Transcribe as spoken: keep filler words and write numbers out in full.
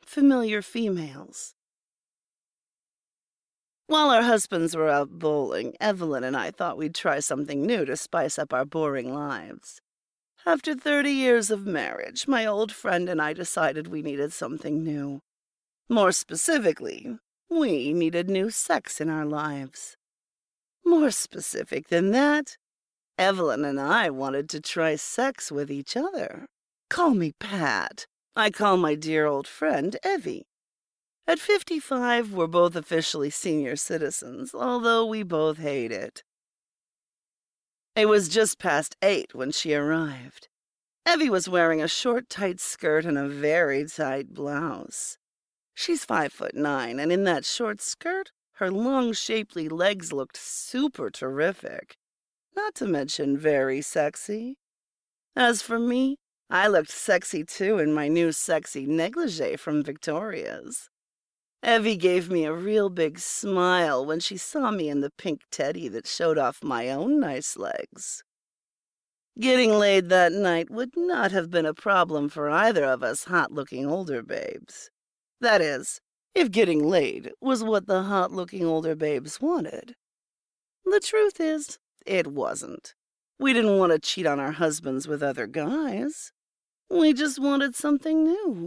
familiar females. While our husbands were out bowling, Evelyn and I thought we'd try something new to spice up our boring lives. After thirty years of marriage, my old friend and I decided we needed something new. More specifically, we needed new sex in our lives. More specific than that, Evelyn and I wanted to try sex with each other. Call me Pat. I call my dear old friend Evie. At fifty-five, we're both officially senior citizens, although we both hate it. It was just past eight when she arrived. Evie was wearing a short, tight skirt and a very tight blouse. She's five foot nine, and in that short skirt, her long, shapely legs looked super terrific. Not to mention very sexy. As for me, I looked sexy too in my new sexy negligee from Victoria's. Evie gave me a real big smile when she saw me in the pink teddy that showed off my own nice legs. Getting laid that night would not have been a problem for either of us hot-looking older babes. That is, if getting laid was what the hot-looking older babes wanted. The truth is, it wasn't. We didn't want to cheat on our husbands with other guys. We just wanted something new.